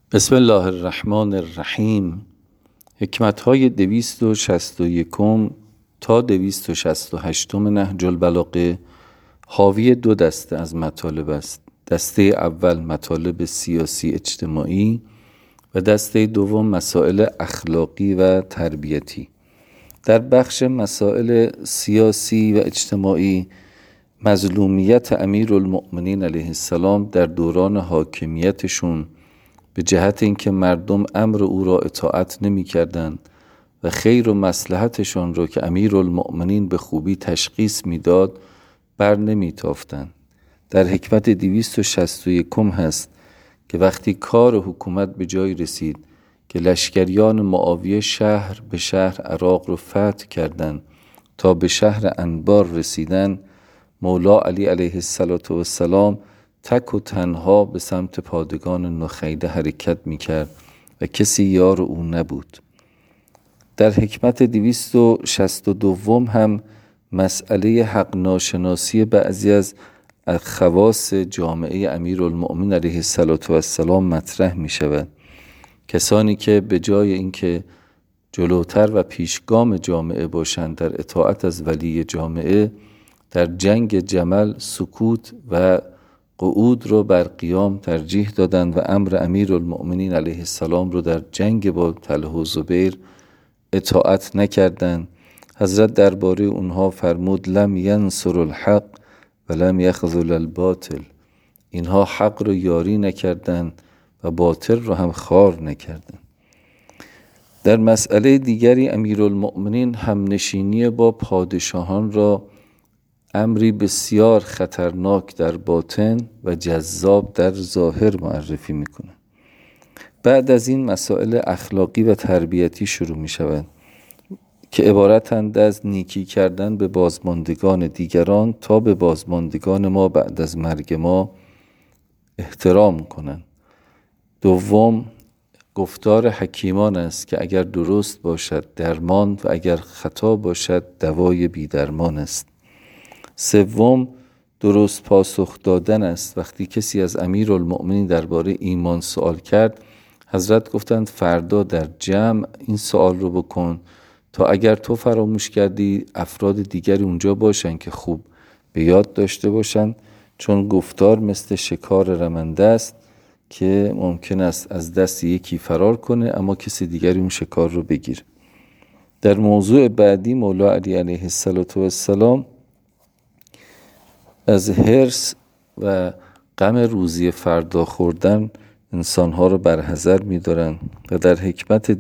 بسم الله الرحمن الرحیم. حکمت‌های 261 تا 268 نهج البلاغه حاوی دو دسته از مطالب است. دسته اول مطالب سیاسی اجتماعی و دسته دوم مسائل اخلاقی و تربیتی. در بخش مسائل سیاسی و اجتماعی مظلومیت امیرالمؤمنین علیه السلام در دوران حاکمیتشون به جهت اینکه مردم امر او را اطاعت نمی کردند و خیر و مصلحتشان را که امیرالمؤمنین به خوبی تشخیص میداد بر نمی تافتند. در حکمت 261 هست که وقتی کار حکومت به جای رسید که لشکریان معاویه شهر به شهر عراق را فتح کردند تا به شهر انبار رسیدن، مولا علی علیه السلام تک و تنها به سمت پادگان نخیده حرکت میکرد و کسی یار او نبود. در حکمت 262 هم مسئله حق ناشناسی بعضی از خواص جامعه امیرالمؤمنین علیه السلام مطرح می شود. کسانی که به جای اینکه جلوتر و پیشگام جامعه باشند در اطاعت از ولی جامعه، در جنگ جمل سکوت و قعود رو بر قیام ترجیح دادند و امر امیرالمؤمنین علیه السلام رو در جنگ با طلحه و زبیر اطاعت نکردند. حضرت درباره اونها فرمود لم ینصر الحق و لم یخذل الباطل. اینها حق رو یاری نکردند و باطل رو هم خوار نکردند. در مسئله دیگری امیرالمؤمنین همنشینی با پادشاهان را امری بسیار خطرناک در باطن و جذاب در ظاهر معرفی میکنه. بعد از این مسائل اخلاقی و تربیتی شروع می شود که عبارتند از نیکی کردن به بازماندگان دیگران تا به بازماندگان ما بعد از مرگ ما احترام کنند. دوم، گفتار حکیمان است که اگر درست باشد درمان و اگر خطا باشد دوای بی درمان است. سوم، درست پاسخ دادن است. وقتی کسی از امیرالمؤمنین درباره ایمان سوال کرد، حضرت گفتند فردا در جمع این سوال رو بکن تا اگر تو فراموش کردی افراد دیگری اونجا باشن که خوب به یاد داشته باشن، چون گفتار مثل شکار رمنده است که ممکن است از دست یکی فرار کنه اما کسی دیگری اون شکار رو بگیره. در موضوع بعدی مولا علی علیه السلام از حرص و غم روزی فردا خوردن انسانها رو برحذر می دارن و در حکمت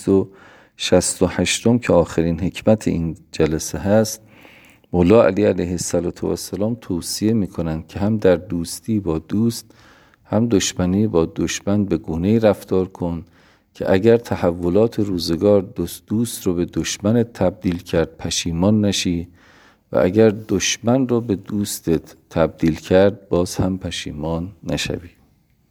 268 که آخرین حکمت این جلسه هست، مولا علی علیه السلام توصیه می کنن که هم در دوستی با دوست هم دشمنی با دشمن به گونه‌ای رفتار کن که اگر تحولات روزگار دوست رو به دشمن تبدیل کرد پشیمان نشی و اگر دشمن رو به دوستت تبدیل کرد باز هم پشیمان نشوی.